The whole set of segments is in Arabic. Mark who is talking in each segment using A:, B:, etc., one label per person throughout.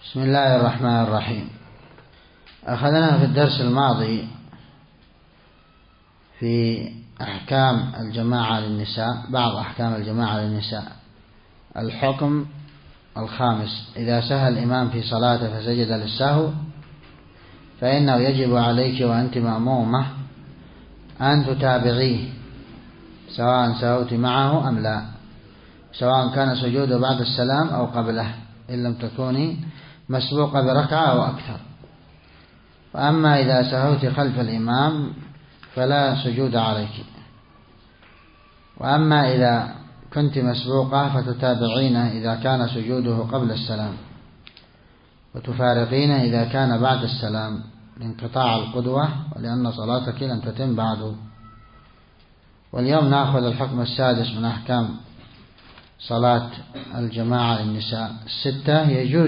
A: بسم الله الرحمن الرحيم. أخذنا في الدرس الماضي في أحكام الجماعة للنساء، بعض أحكام الجماعة للنساء. الحكم الخامس: إذا سهى الإمام في صلاته فسجد للسهو فإنه يجب عليك وأنت مأمومة أن تتابعيه سواء سهوت معه أم لا، سواء كان سجوده بعد السلام أو قبله، إن لم تكوني مسبوقة بركعة أو أكثر. وأما إذا سهوت خلف الإمام فلا سجود عليك، وأما إذا كنت مسبوقة فتتابعينه إذا كان سجوده قبل السلام، وتفارقينه إذا كان بعد السلام لانقطاع القدوة ولأن صلاتك لم تتم بعد. واليوم نأخذ الحكم السادس من أحكام صلاة الجماعة للنساء الستة.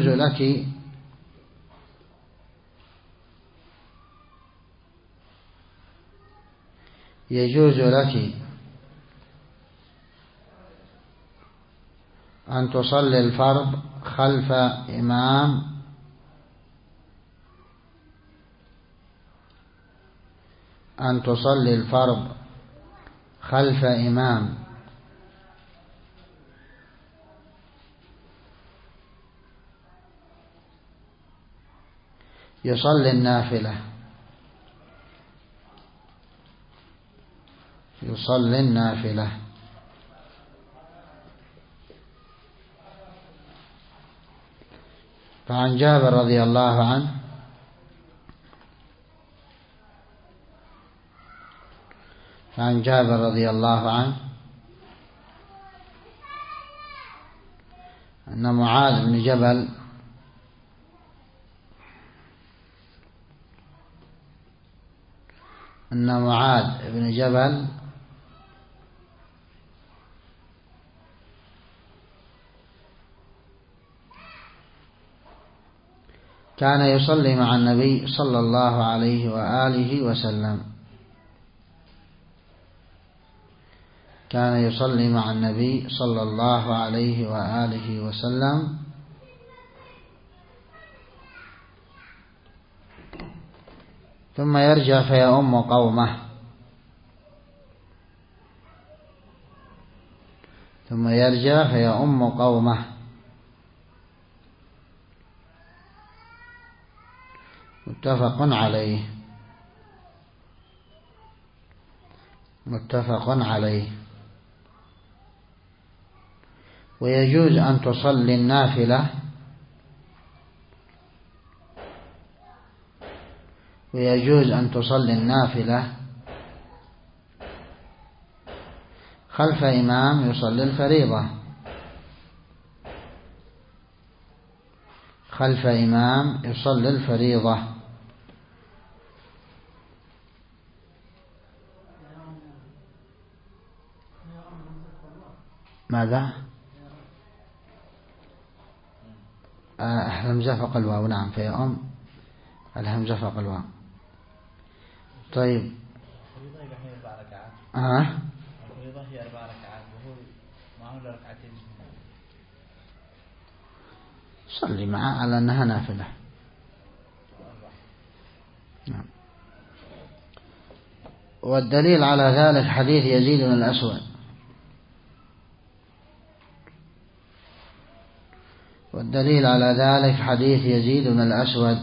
A: يجوز لك أن تصلي الفرض خلف إمام يصلي النافلة. فعن جابر رضي الله عنه أن معاذ بن جبل كان يصلي مع النبي صلى الله عليه وآله وسلم ثم يرجع فيؤم قومه. متفق عليه. ويجوز أن تصلي النافلة خلف إمام يصلي الفريضة. ماذا؟ الهمزة فوق الواو. نعم، فيؤم الهمزة فوق الواو. طيب.
B: الفريضة هي 4 ركعات وهو معه ركعتين.
A: صلي معه على أنها نافلة. نعم. والدليل على ذلك حديث يزيد بن الأسود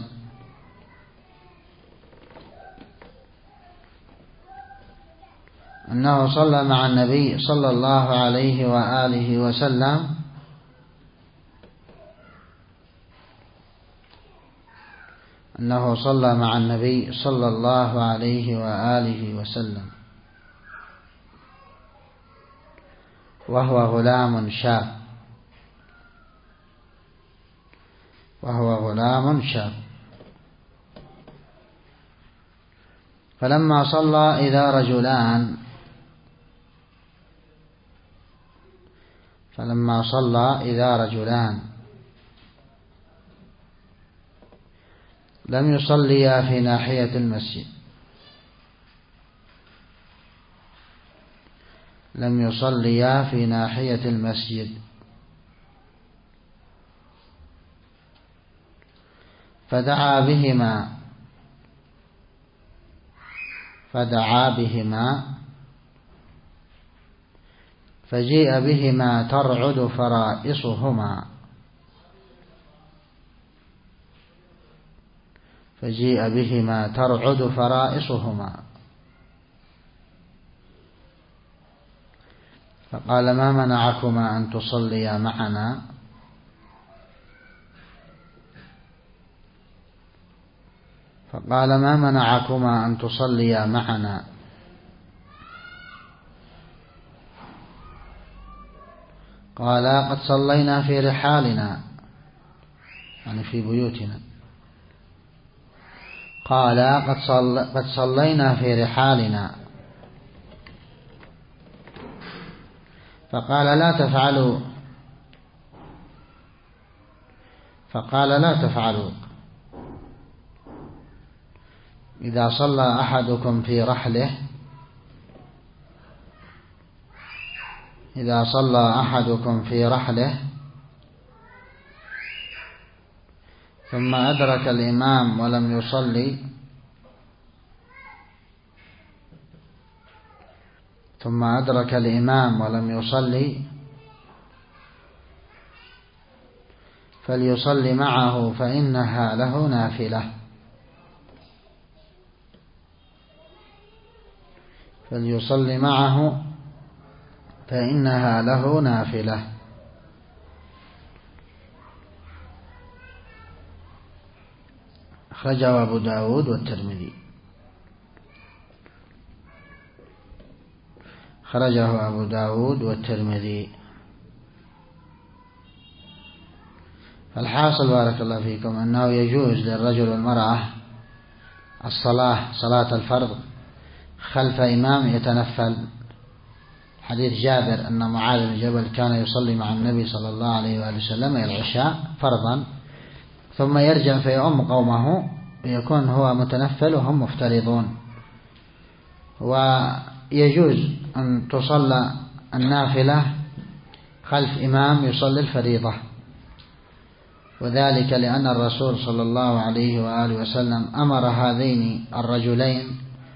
A: أنه صلى مع النبي صلى الله عليه وآله وسلم وهو غلام شاب. فلما صلى إذا رجلان لم يصليا في ناحية المسجد فدعا بهما فجيء بهما ترعد فرائصهما فقال ما منعكما أن تصليا معنا قالا قد صلينا في رحالنا، يعني في بيوتنا. قالا قد صلينا في رحالنا. فقال لا تفعلوا إذا صلى أحدكم في رحله ثم أدرك الإمام ولم يصلي فليصلي معه فإنها له نافلة. أخرجه أبو داود والترمذي. فالحاصل بارك الله فيكم أنه يجوز للرجل والمرأة صلاة الفرض خلف إمام يتنفل. حديث جابر أن معاذ بن جبل كان يصلي مع النبي صلى الله عليه وآله وسلم العشاء فرضا ثم يرجع فيؤم قومه ويكون هو متنفل وهم مفترضون. ويجوز أن تصلى النافلة خلف إمام يصلي الفريضة، وذلك لأن الرسول صلى الله عليه وآله وسلم أمر هذين الرجلين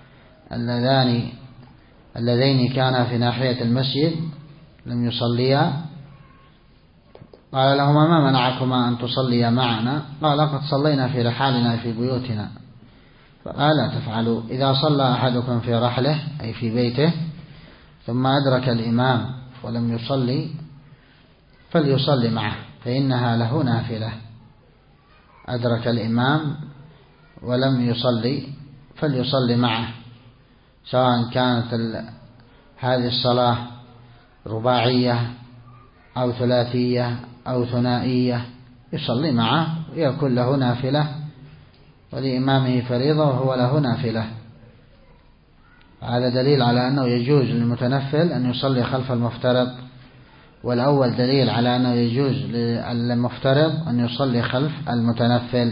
A: اللذين كانا في ناحية المسجد لم يصليا، قال لهما ما منعكما أن تصليا معنا؟ قال قد صلينا في رحالنا في بيوتنا. فقال لا تفعلوا إذا صلى أحدكم في رحله أي في بيته ثم أدرك الإمام ولم يصلي فليصلي معه فإنها له نافلة. أدرك الإمام ولم يصلي فليصلي معه، سواء كانت هذه الصلاة رباعية أو ثلاثية أو ثنائية، يصلي معه ويكون له نافلة ولإمامه فريضة وهو له نافلة. هذا دليل على أنه يجوز للمتنفل أن يصلي خلف المفترض، والأول دليل على أنه يجوز للمفترض أن يصلي خلف المتنفل.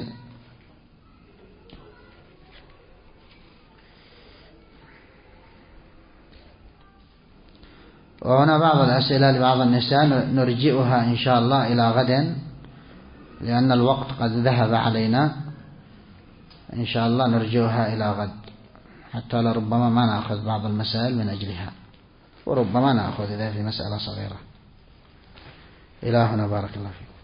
A: وهنا بعض الأسئلة لبعض النساء نرجئها إن شاء الله إلى غد، لأن الوقت قد ذهب علينا. إن شاء الله نرجئها إلى غد، حتى لربما ما نأخذ بعض المسائل من أجلها، وربما نأخذ إذا في مسألة صغيرة. إلهنا بارك الله فيك.